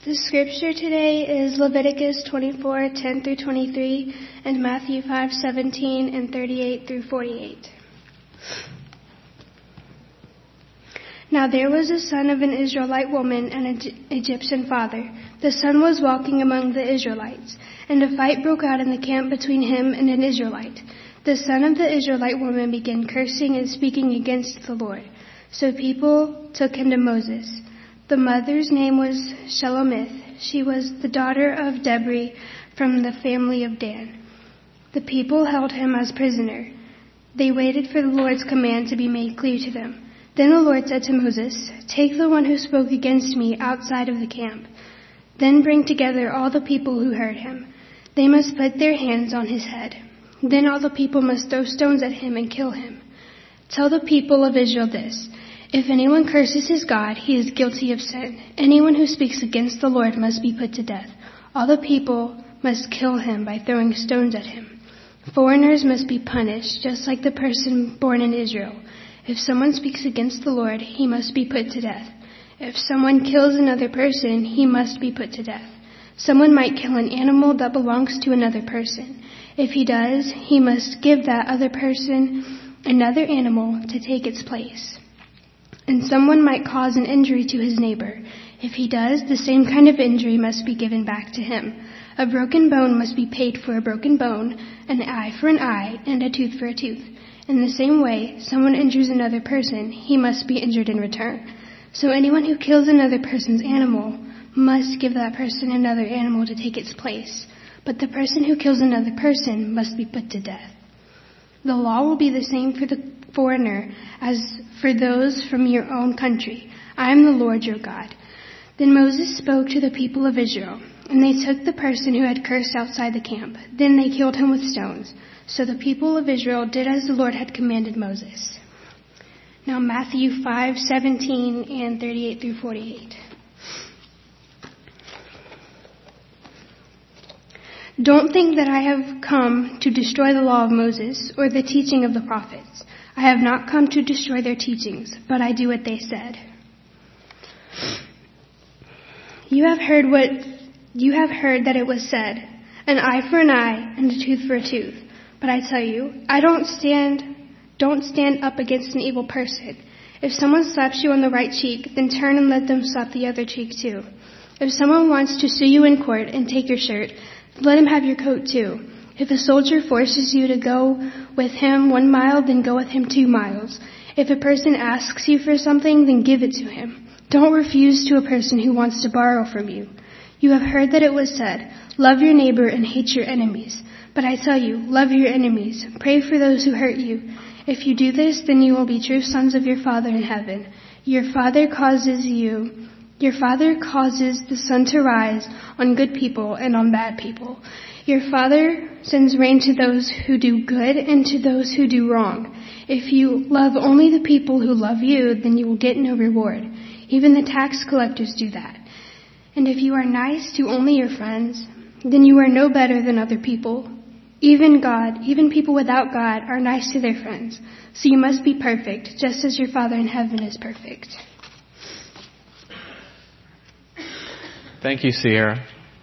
The scripture today is Leviticus 24:10 through 23 and Matthew 5:17 and 38 through 48. Now there was a son of an Israelite woman and an Egyptian father. The son was walking among the Israelites, and a fight broke out in the camp between him and an Israelite. The son of the Israelite woman began cursing and speaking against the Lord. So people took him to Moses. The mother's name was Shelomith. She was the daughter of Debri from the family of Dan. The people held him as prisoner. They waited for the Lord's command to be made clear to them. Then the Lord said to Moses, "Take the one who spoke against me outside of the camp. Then bring together all the people who heard him. They must put their hands on his head. Then all the people must throw stones at him and kill him. Tell the people of Israel this. If anyone curses his God, he is guilty of sin. Anyone who speaks against the Lord must be put to death. All the people must kill him by throwing stones at him. Foreigners must be punished, just like the person born in Israel. If someone speaks against the Lord, he must be put to death. If someone kills another person, he must be put to death. Someone might kill an animal that belongs to another person. If he does, he must give that other person another animal to take its place. And someone might cause an injury to his neighbor. If he does, the same kind of injury must be given back to him. A broken bone must be paid for a broken bone, an eye for an eye, and a tooth for a tooth. In the same way, someone injures another person, he must be injured in return. So anyone who kills another person's animal must give that person another animal to take its place. But the person who kills another person must be put to death. The law will be the same for the foreigner as for those from your own country. I am the Lord your God." Then Moses spoke to the people of Israel, and they took the person who had cursed outside the camp. Then they killed him with stones. So the people of Israel did as the Lord had commanded Moses. Now Matthew 5:17 and 38 through 48. Don't think that I have come to destroy the law of Moses or the teaching of the prophets. I have not come to destroy their teachings, but I do what they said. You have heard that it was said, an eye for an eye and a tooth for a tooth. But I tell you, don't stand up against an evil person. If someone slaps you on the right cheek, then turn and let them slap the other cheek too. If someone wants to sue you in court and take your shirt, let him have your coat too. If a soldier forces you to go with him 1 mile, then go with him 2 miles. If a person asks you for something, then give it to him. Don't refuse to a person who wants to borrow from you. You have heard that it was said, love your neighbor and hate your enemies. But I tell you, love your enemies. Pray for those who hurt you. If you do this, then you will be true sons of your Father in heaven. Your Father causes the sun to rise on good people and on bad people. Your Father sends rain to those who do good and to those who do wrong. If you love only the people who love you, then you will get no reward. Even the tax collectors do that. And if you are nice to only your friends, then you are no better than other people. Even people without God are nice to their friends. So you must be perfect, just as your Father in heaven is perfect. Thank you, Sierra.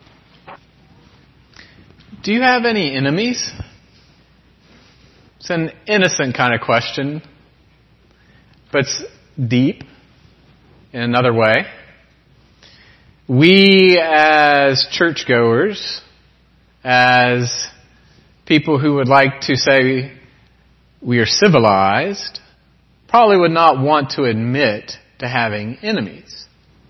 Do you have any enemies? It's an innocent kind of question, but it's deep in another way. We as churchgoers, as people who would like to say we are civilized, probably would not want to admit to having enemies.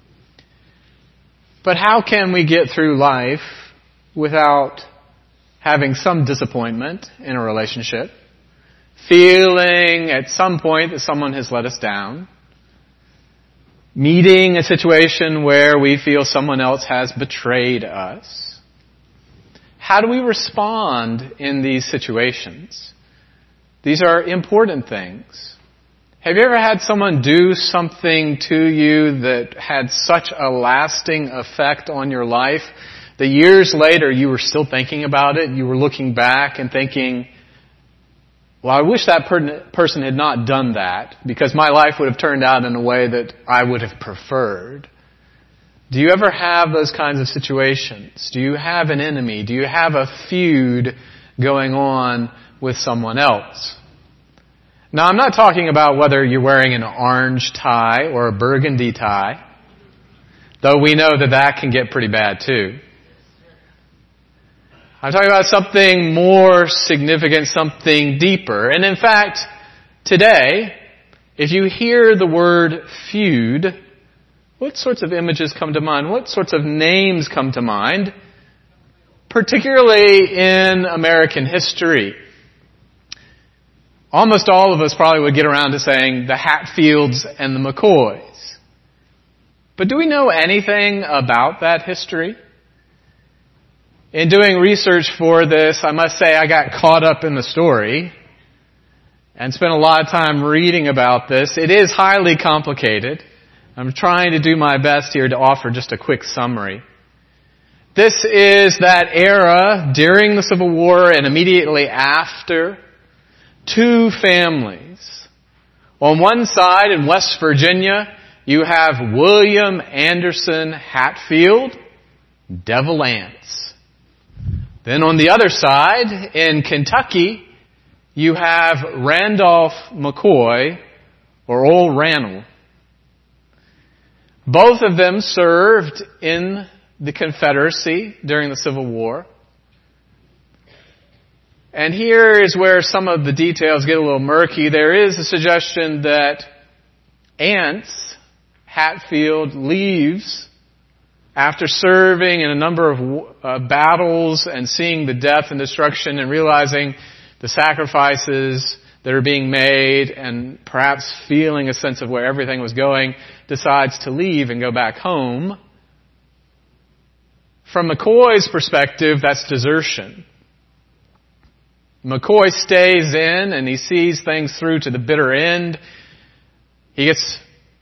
But how can we get through life without having some disappointment in a relationship, feeling at some point that someone has let us down, meeting a situation where we feel someone else has betrayed us? How do we respond in these situations? These are important things. Have you ever had someone do something to you that had such a lasting effect on your life that years later you were still thinking about it? You were looking back and thinking, well, I wish that person had not done that because my life would have turned out in a way that I would have preferred. Do you ever have those kinds of situations? Do you have an enemy? Do you have a feud going on with someone else? Now, I'm not talking about whether you're wearing an orange tie or a burgundy tie, though we know that that can get pretty bad too. I'm talking about something more significant, something deeper. And in fact, today, if you hear the word feud, what sorts of images come to mind? What sorts of names come to mind? Particularly in American history. Almost all of us probably would get around to saying the Hatfields and the McCoys. But do we know anything about that history? In doing research for this, I must say I got caught up in the story and spent a lot of time reading about this. It is highly complicated. I'm trying to do my best here to offer just a quick summary. This is that era during the Civil War and immediately after. Two families. On one side in West Virginia, you have William Anderson Hatfield, Devil Anse. Then on the other side in Kentucky, you have Randolph McCoy, or Old Randall. Both of them served in the Confederacy during the Civil War. And here is where some of the details get a little murky. There is a suggestion that Anse Hatfield leaves after serving in a number of battles and seeing the death and destruction and realizing the sacrifices that are being made and perhaps feeling a sense of where everything was going, decides to leave and go back home. From McCoy's perspective, that's desertion. McCoy stays in and he sees things through to the bitter end. He gets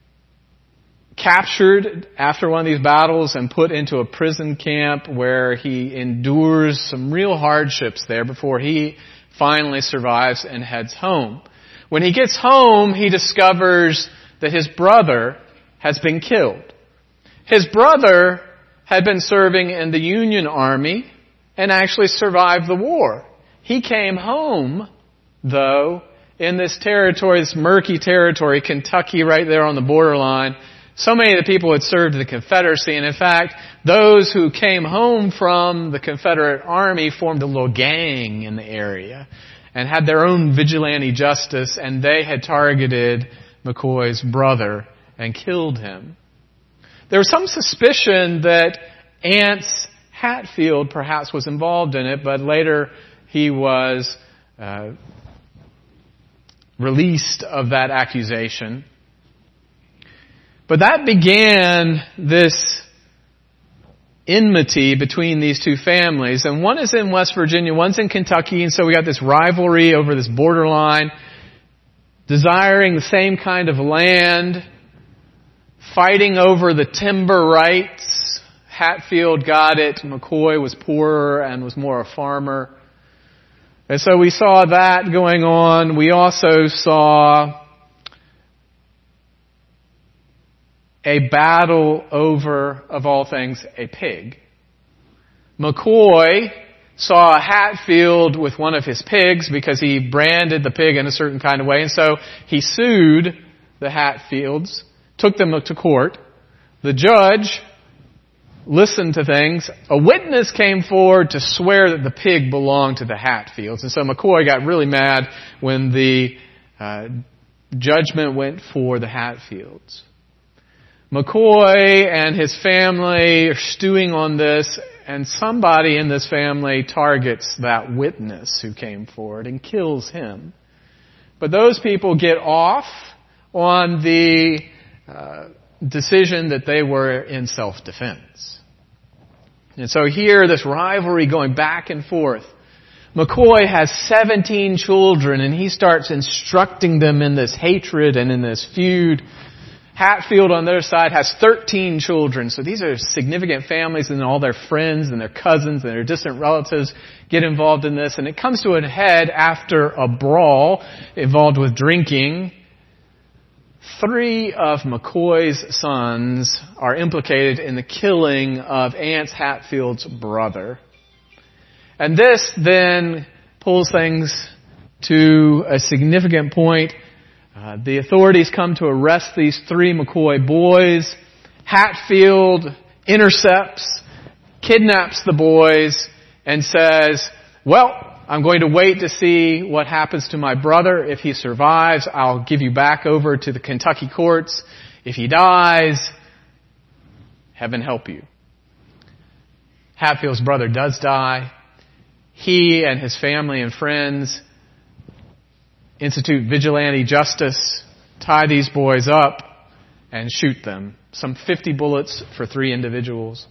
captured after one of these battles and put into a prison camp where he endures some real hardships there before he finally survives and heads home. When he gets home, he discovers that his brother has been killed. His brother had been serving in the Union Army and actually survived the war. He came home, though, in this territory, this murky territory, Kentucky right there on the borderline. So many of the people had served in the Confederacy, and in fact, those who came home from the Confederate Army formed a little gang in the area and had their own vigilante justice, and they had targeted McCoy's brother and killed him. There was some suspicion that Anse Hatfield perhaps was involved in it, but later he was released of that accusation. But that began this enmity between these two families. And one is in West Virginia, one's in Kentucky, and so we got this rivalry over this borderline, desiring the same kind of land, fighting over the timber rights. Hatfield got it. McCoy was poorer and was more a farmer. And so we saw that going on. We also saw a battle over, of all things, a pig. McCoy saw Hatfield with one of his pigs because he branded the pig in a certain kind of way. And so he sued the Hatfields, took them to court. The judge listened to things. A witness came forward to swear that the pig belonged to the Hatfields. And so McCoy got really mad when the judgment went for the Hatfields. McCoy and his family are stewing on this, and somebody in this family targets that witness who came forward and kills him. But those people get off on the decision that they were in self-defense. And so here, this rivalry going back and forth. McCoy has 17 children, and he starts instructing them in this hatred and in this feud. Hatfield, on their side, has 13 children. So these are significant families, and all their friends and their cousins and their distant relatives get involved in this. And it comes to a head after a brawl involved with drinking. 3 of McCoy's sons are implicated in the killing of Ance Hatfield's brother. And this then pulls things to a significant point. The authorities come to arrest these 3 McCoy boys. Hatfield intercepts, kidnaps the boys, and says, well, I'm going to wait to see what happens to my brother. If he survives, I'll give you back over to the Kentucky courts. If he dies, heaven help you. Hatfield's brother does die. He and his family and friends institute vigilante justice, tie these boys up, and shoot them. Some 50 bullets for 3 individuals.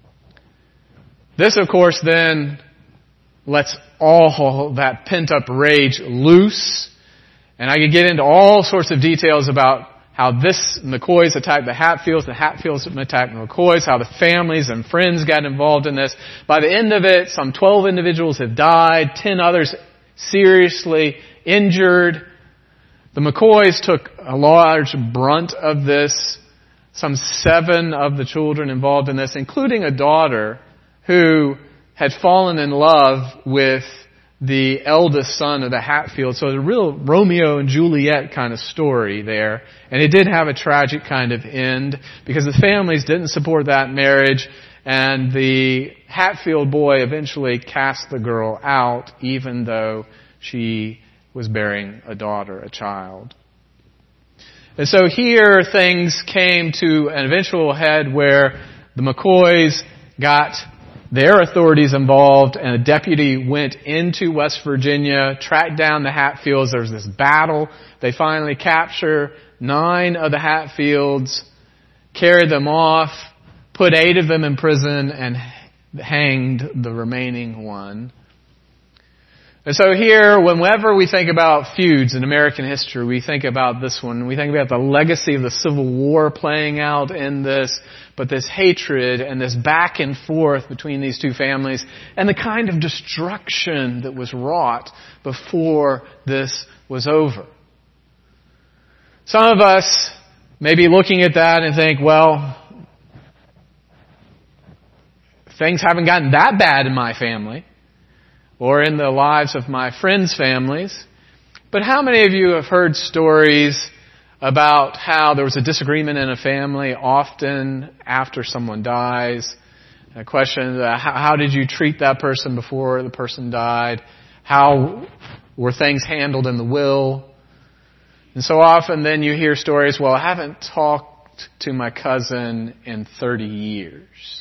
This, of course, then lets all that pent-up rage loose. And I could get into all sorts of details about how this McCoys attacked the Hatfields attacked the McCoys, how the families and friends got involved in this. By the end of it, some 12 individuals have died, 10 others seriously injured. The McCoys took a large brunt of this. Some 7 of the children involved in this, including a daughter who had fallen in love with the eldest son of the Hatfield. So it's a real Romeo and Juliet kind of story there. And it did have a tragic kind of end because the families didn't support that marriage, and the Hatfield boy eventually cast the girl out even though she was bearing a daughter, a child. And so here things came to an eventual head where the McCoys got their authorities involved, and a deputy went into West Virginia, tracked down the Hatfields. There was this battle. They finally capture 9 of the Hatfields, carried them off, put 8 of them in prison, and hanged the remaining 1. And so here, whenever we think about feuds in American history, we think about this one. We think about the legacy of the Civil War playing out in this, but this hatred and this back and forth between these 2 families and the kind of destruction that was wrought before this was over. Some of us may be looking at that and think, well, things haven't gotten that bad in my family or in the lives of my friends' families. But how many of you have heard stories about how there was a disagreement in a family often after someone dies? A question, how did you treat that person before the person died? How were things handled in the will? And so often then you hear stories, well, I haven't talked to my cousin in 30 years.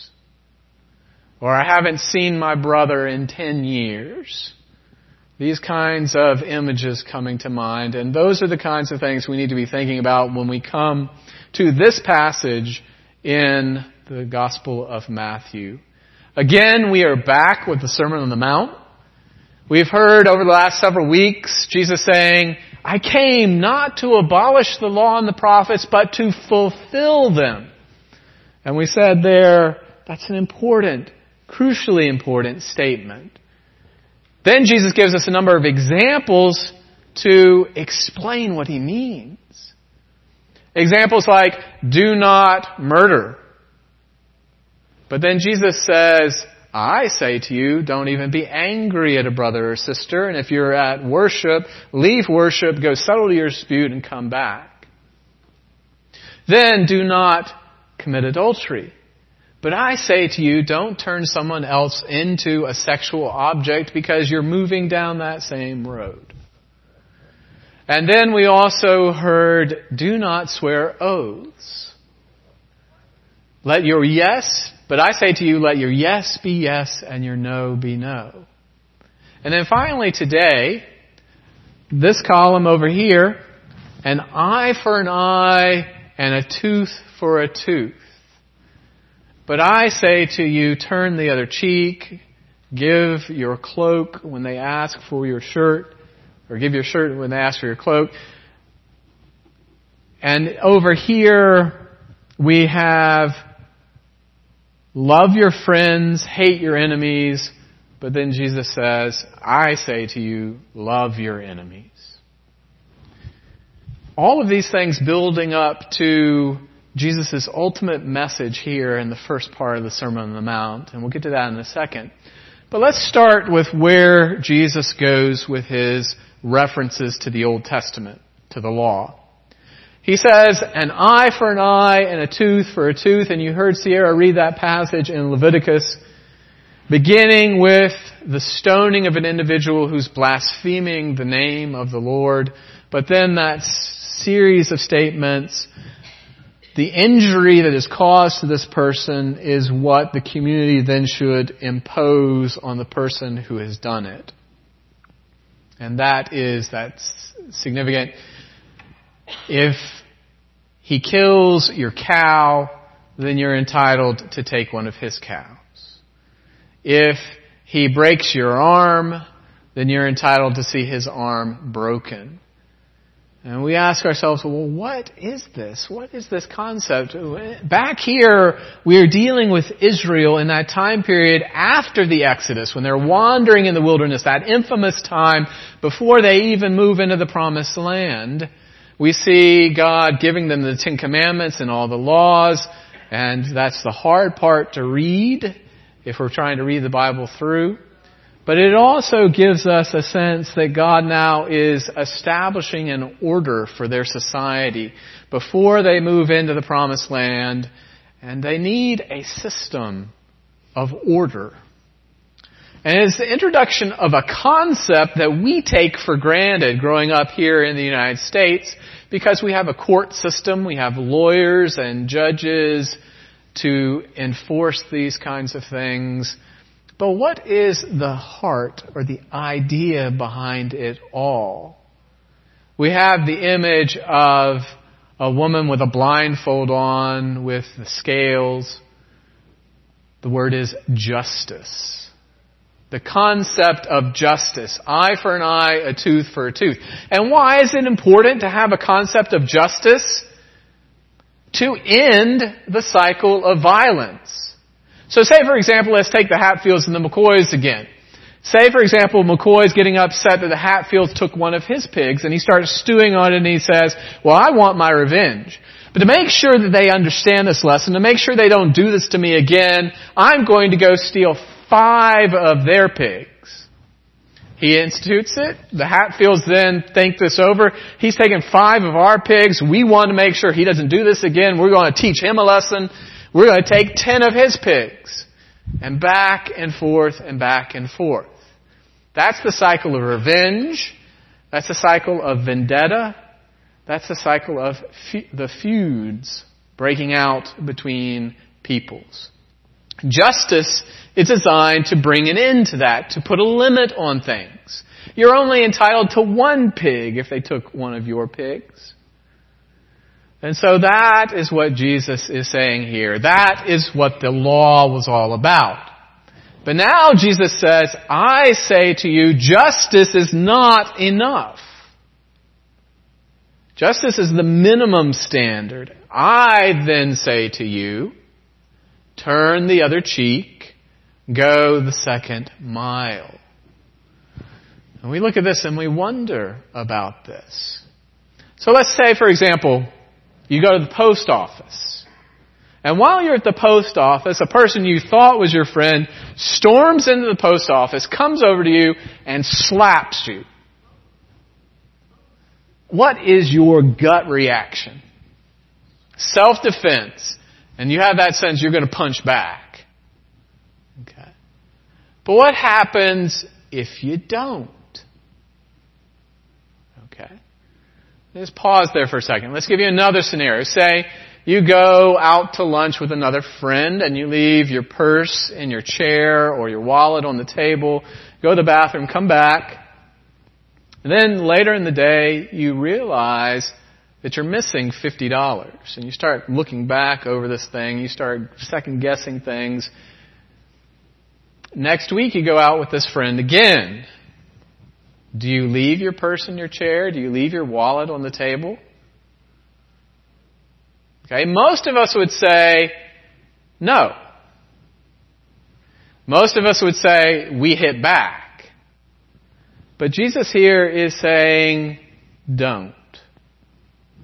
Or I haven't seen my brother in 10 years. These kinds of images coming to mind. And those are the kinds of things we need to be thinking about when we come to this passage in the Gospel of Matthew. Again, we are back with the Sermon on the Mount. We've heard over the last several weeks Jesus saying, I came not to abolish the law and the prophets, but to fulfill them. And we said there, that's an important, crucially important statement. Then Jesus gives us a number of examples to explain what he means. Examples like, do not murder. But then Jesus says, I say to you, don't even be angry at a brother or sister. And if you're at worship, leave worship, go settle your dispute, and come back. Then do not commit adultery. But I say to you, don't turn someone else into a sexual object because you're moving down that same road. And then we also heard, do not swear oaths. Let your yes, but I say to you, let your yes be yes and your no be no. And then finally today, this column over here, an eye for an eye and a tooth for a tooth. But I say to you, turn the other cheek, give your cloak when they ask for your shirt, or give your shirt when they ask for your cloak. And over here, we have love your friends, hate your enemies. But then Jesus says, I say to you, love your enemies. All of these things building up to Jesus' ultimate message here in the first part of the Sermon on the Mount, and we'll get to that in a second. But let's start with where Jesus goes with his references to the Old Testament, to the law. He says, an eye for an eye and a tooth for a tooth, and you heard Sierra read that passage in Leviticus, beginning with the stoning of an individual who's blaspheming the name of the Lord, but then that series of statements, the injury that is caused to this person is what the community then should impose on the person who has done it. And that's significant. If he kills your cow, then you're entitled to take one of his cows. If he breaks your arm, then you're entitled to see his arm broken. And we ask ourselves, well, what is this? What is this concept? Back here, we are dealing with Israel in that time period after the Exodus, when they're wandering in the wilderness, that infamous time before they even move into the Promised Land. We see God giving them the Ten Commandments and all the laws, and that's the hard part to read if we're trying to read the Bible through. But it also gives us a sense that God now is establishing an order for their society before they move into the Promised Land, and they need a system of order. And it's the introduction of a concept that we take for granted growing up here in the United States because we have a court system, we have lawyers and judges to enforce these kinds of things. But what is the heart or the idea behind it all? We have the image of a woman with a blindfold on with the scales. The word is justice. The concept of justice. Eye for an eye, a tooth for a tooth. And why is it important to have a concept of justice? To end the cycle of violence. So say, for example, let's take the Hatfields and the McCoys again. Say, for example, McCoy's getting upset that the Hatfields took one of his pigs, and he starts stewing on it, and he says, well, I want my revenge. But to make sure that they understand this lesson, to make sure they don't do this to me again, I'm going to go steal 5 of their pigs. He institutes it. The Hatfields then think this over. He's taken 5 of our pigs. We want to make sure he doesn't do this again. We're going to teach him a lesson. We're going to take 10 of his pigs. And back and forth and back and forth. That's the cycle of revenge. That's the cycle of vendetta. That's the cycle of the feuds breaking out between peoples. Justice is designed to bring an end to that, to put a limit on things. You're only entitled to 1 pig if they took one of your pigs. And so that is what Jesus is saying here. That is what the law was all about. But now Jesus says, I say to you, justice is not enough. Justice is the minimum standard. I then say to you, turn the other cheek, go the second mile. And we look at this and we wonder about this. So let's say, for example, you go to the post office. And while you're at the post office, a person you thought was your friend storms into the post office, comes over to you, and slaps you. What is your gut reaction? Self-defense. And you have that sense you're going to punch back. Okay. But what happens if you don't? Okay. Let's pause there for a second. Let's give you another scenario. Say you go out to lunch with another friend and you leave your purse in your chair or your wallet on the table, go to the bathroom, come back, and then later in the day you realize that you're missing $50. And you start looking back over this thing, you start second guessing things. Next week you go out with this friend again. Do you leave your purse in your chair? Do you leave your wallet on the table? Okay, most of us would say no. Most of us would say we hit back. But Jesus here is saying don't.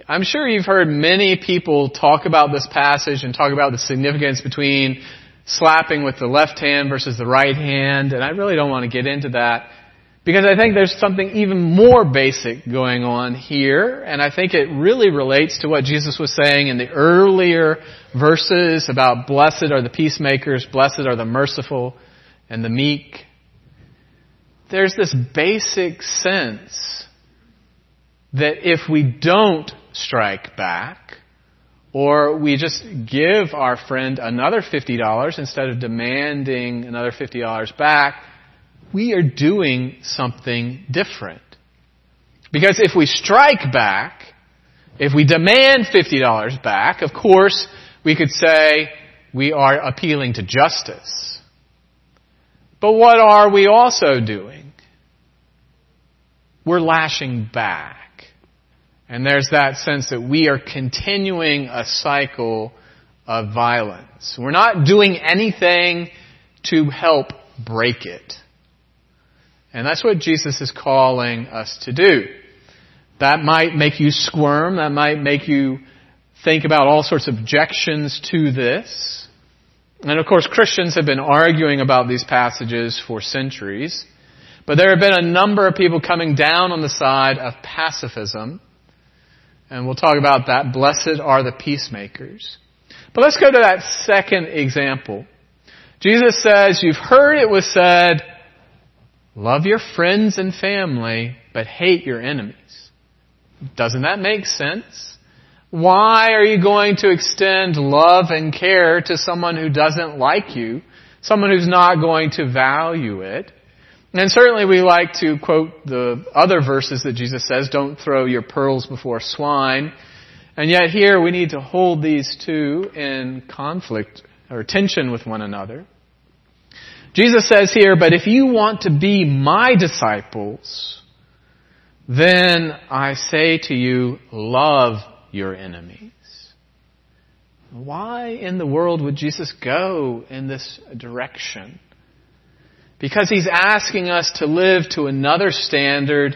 I'm sure you've heard many people talk about this passage and talk about the significance between slapping with the left hand versus the right hand, and I really don't want to get into that because I think there's something even more basic going on here, and I think it really relates to what Jesus was saying in the earlier verses about blessed are the peacemakers, blessed are the merciful and the meek. There's this basic sense that if we don't strike back, or we just give our friend another $50 instead of demanding another $50 back, we are doing something different. Because if we strike back, if we demand $50 back, of course, we could say we are appealing to justice. But what are we also doing? We're lashing back. And there's that sense that we are continuing a cycle of violence. We're not doing anything to help break it. And that's what Jesus is calling us to do. That might make you squirm. That might make you think about all sorts of objections to this. And of course, Christians have been arguing about these passages for centuries. But there have been a number of people coming down on the side of pacifism. And we'll talk about that. Blessed are the peacemakers. But let's go to that second example. Jesus says, you've heard it was said, love your friends and family, but hate your enemies. Doesn't that make sense? Why are you going to extend love and care to someone who doesn't like you? Someone who's not going to value it? And certainly we like to quote the other verses that Jesus says, don't throw your pearls before swine. And yet here we need to hold these two in conflict or tension with one another. Jesus says here, but if you want to be my disciples, then I say to you, love your enemies. Why in the world would Jesus go in this direction? Because He's asking us to live to another standard,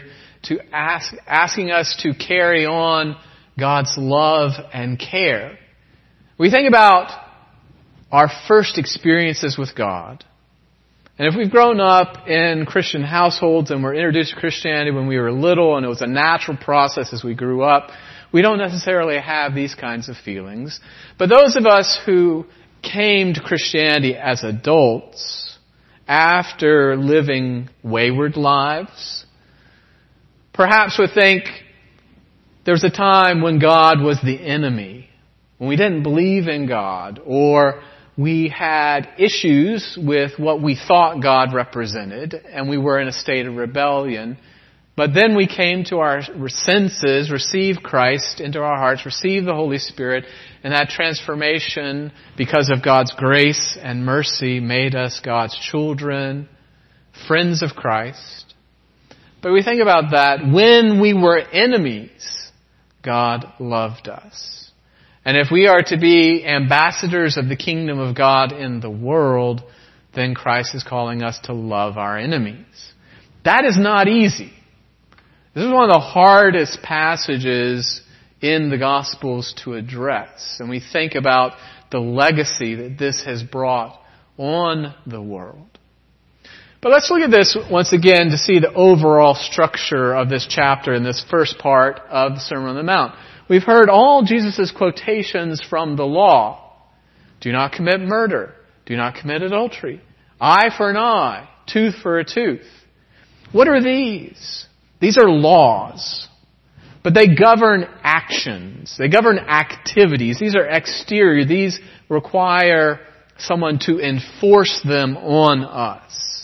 asking us to carry on God's love and care. We think about our first experiences with God. And if we've grown up in Christian households and were introduced to Christianity when we were little and it was a natural process as we grew up, we don't necessarily have these kinds of feelings. But those of us who came to Christianity as adults, after living wayward lives, perhaps would think there was a time when God was the enemy, when we didn't believe in God, or we had issues with what we thought God represented, and we were in a state of rebellion. But then we came to our senses, received Christ into our hearts, received the Holy Spirit, and that transformation, because of God's grace and mercy, made us God's children, friends of Christ. But we think about that. When we were enemies, God loved us. And if we are to be ambassadors of the kingdom of God in the world, then Christ is calling us to love our enemies. That is not easy. This is one of the hardest passages in the Gospels to address. And we think about the legacy that this has brought on the world. But let's look at this once again to see the overall structure of this chapter in this first part of the Sermon on the Mount. We've heard all Jesus' quotations from the law. Do not commit murder. Do not commit adultery. Eye for an eye. Tooth for a tooth. What are these? These are laws. But they govern actions. They govern activities. These are exterior. These require someone to enforce them on us.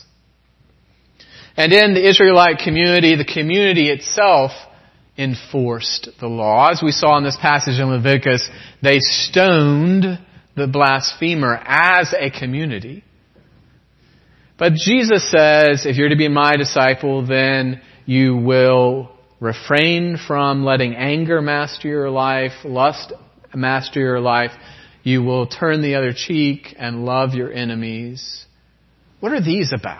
And in the Israelite community, the community itself enforced the law. As we saw in this passage in Leviticus, they stoned the blasphemer as a community. But Jesus says, if you're to be my disciple, then you will refrain from letting anger master your life, lust master your life. You will turn the other cheek and love your enemies. What are these about?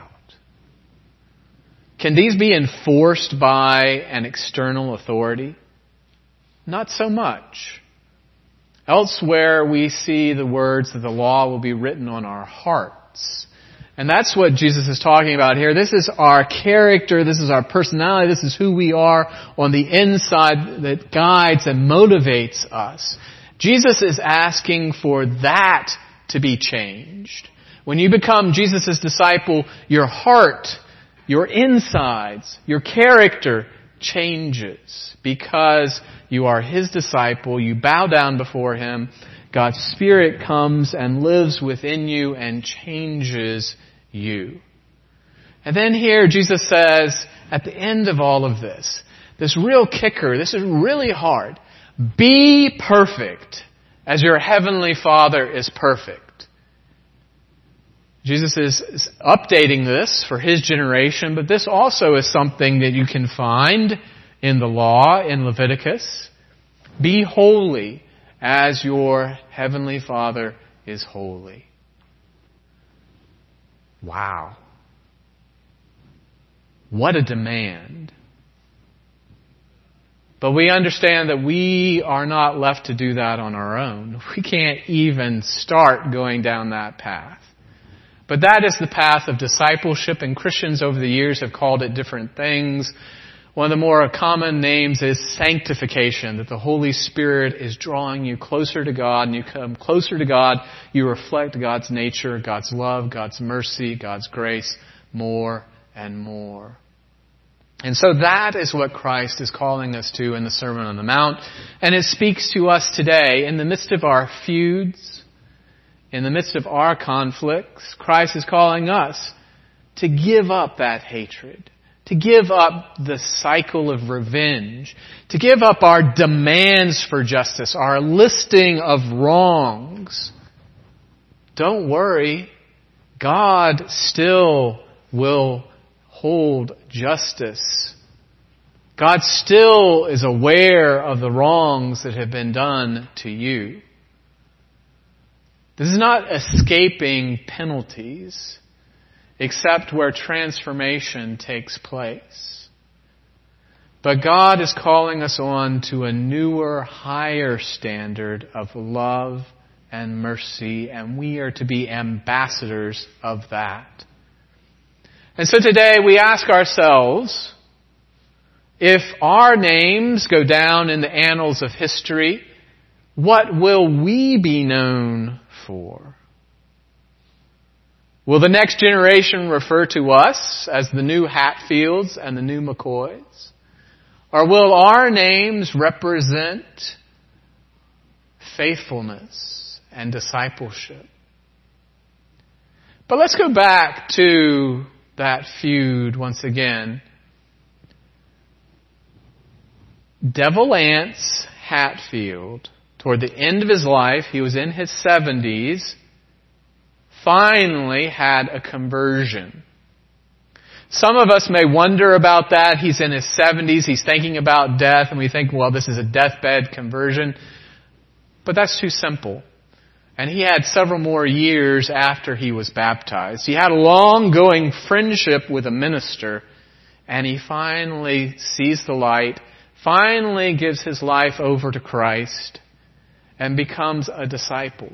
Can these be enforced by an external authority? Not so much. Elsewhere, we see the words that the law will be written on our hearts. And that's what Jesus is talking about here. This is our character, this is our personality, this is who we are on the inside that guides and motivates us. Jesus is asking for that to be changed. When you become Jesus' disciple, your heart, your insides, your character changes because you are His disciple. You bow down before Him. God's Spirit comes and lives within you and changes you. And then here Jesus says, at the end of all of this real kicker, this is really hard. Be perfect as your heavenly Father is perfect. Jesus is updating this for His generation, but this also is something that you can find in the law in Leviticus. Be holy as your heavenly Father is holy. Wow. What a demand. But we understand that we are not left to do that on our own. We can't even start going down that path. But that is the path of discipleship, and Christians over the years have called it different things. One of the more common names is sanctification, that the Holy Spirit is drawing you closer to God, and you come closer to God, you reflect God's nature, God's love, God's mercy, God's grace more and more. And so that is what Christ is calling us to in the Sermon on the Mount, and it speaks to us today in the midst of our feuds, in the midst of our conflicts. Christ is calling us to give up that hatred, to give up the cycle of revenge, to give up our demands for justice, our listing of wrongs. Don't worry, God still will hold justice. God still is aware of the wrongs that have been done to you. This is not escaping penalties, except where transformation takes place. But God is calling us on to a newer, higher standard of love and mercy, and we are to be ambassadors of that. And so today we ask ourselves, if our names go down in the annals of history, what will we be known for? Will the next generation refer to us as the new Hatfields and the new McCoys? Or will our names represent faithfulness and discipleship? But let's go back to that feud once again. Devil Anse Hatfield, toward the end of his life, he was in his 70s, finally had a conversion. Some of us may wonder about that. He's in his 70s, he's thinking about death, and we think, well, this is a deathbed conversion. But that's too simple. And he had several more years after he was baptized. He had a long-going friendship with a minister, and he finally sees the light, finally gives his life over to Christ, and becomes a disciple.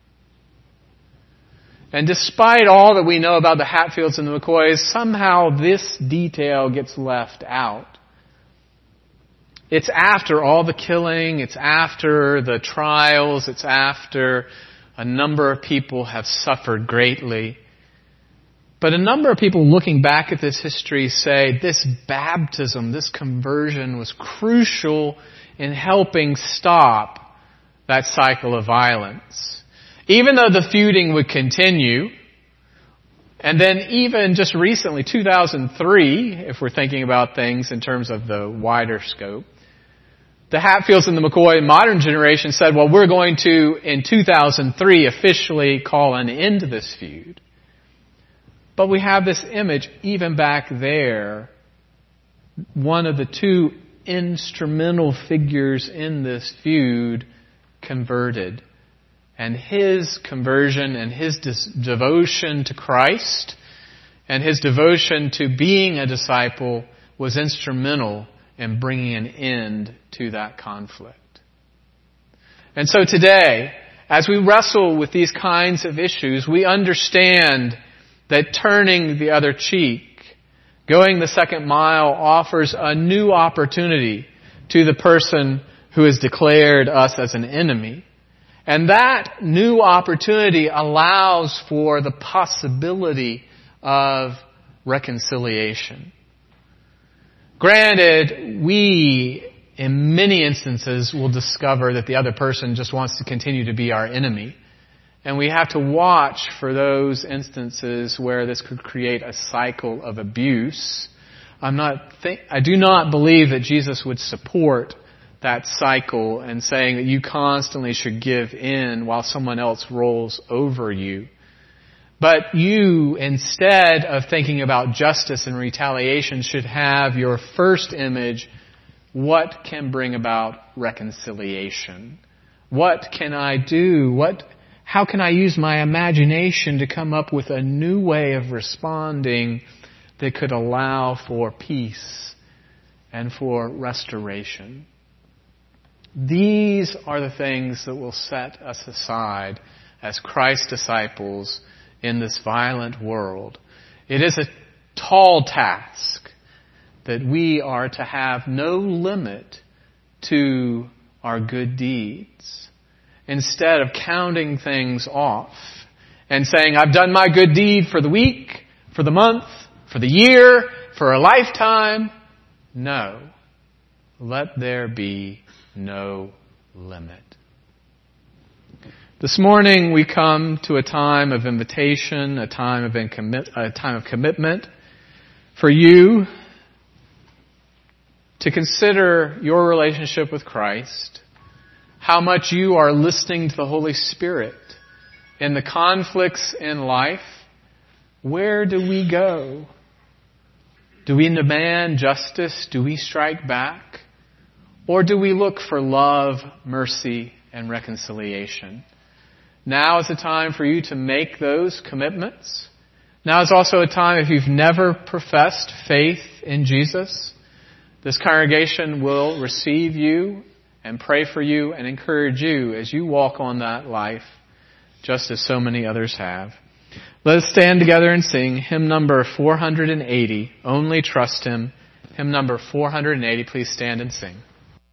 And despite all that we know about the Hatfields and the McCoys, somehow this detail gets left out. It's after all the killing, it's after the trials, it's after a number of people have suffered greatly. But a number of people looking back at this history say this baptism, this conversion was crucial in helping stop that cycle of violence. Even though the feuding would continue, and then even just recently, 2003, if we're thinking about things in terms of the wider scope, the Hatfields and the McCoy modern generation said, well, we're going to, in 2003, officially call an end to this feud. But we have this image, even back there, one of the two instrumental figures in this feud converted. And his conversion and his devotion to Christ and his devotion to being a disciple was instrumental in bringing an end to that conflict. And so today, as we wrestle with these kinds of issues, we understand that turning the other cheek, going the second mile, offers a new opportunity to the person who has declared us as an enemy. And that new opportunity allows for the possibility of reconciliation. Granted, we, in many instances, will discover that the other person just wants to continue to be our enemy. And we have to watch for those instances where this could create a cycle of abuse. I do not believe that Jesus would support that cycle and saying that you constantly should give in while someone else rolls over you. But you, instead of thinking about justice and retaliation, should have your first image: what can bring about reconciliation? What can I do? How can I use my imagination to come up with a new way of responding that could allow for peace and for restoration? These are the things that will set us aside as Christ's disciples in this violent world. It is a tall task that we are to have no limit to our good deeds. Instead of counting things off and saying, I've done my good deed for the week, for the month, for the year, for a lifetime. No. Let there be no limit. This morning we come to a time of invitation, a time of commitment for you to consider your relationship with Christ, how much you are listening to the Holy Spirit in the conflicts in life. Where do we go? Do we demand justice? Do we strike back? Or do we look for love, mercy, and reconciliation? Now is the time for you to make those commitments. Now is also a time, if you've never professed faith in Jesus, this congregation will receive you and pray for you and encourage you as you walk on that life, just as so many others have. Let us stand together and sing hymn number 480, Only Trust Him. Hymn number 480, please stand and sing.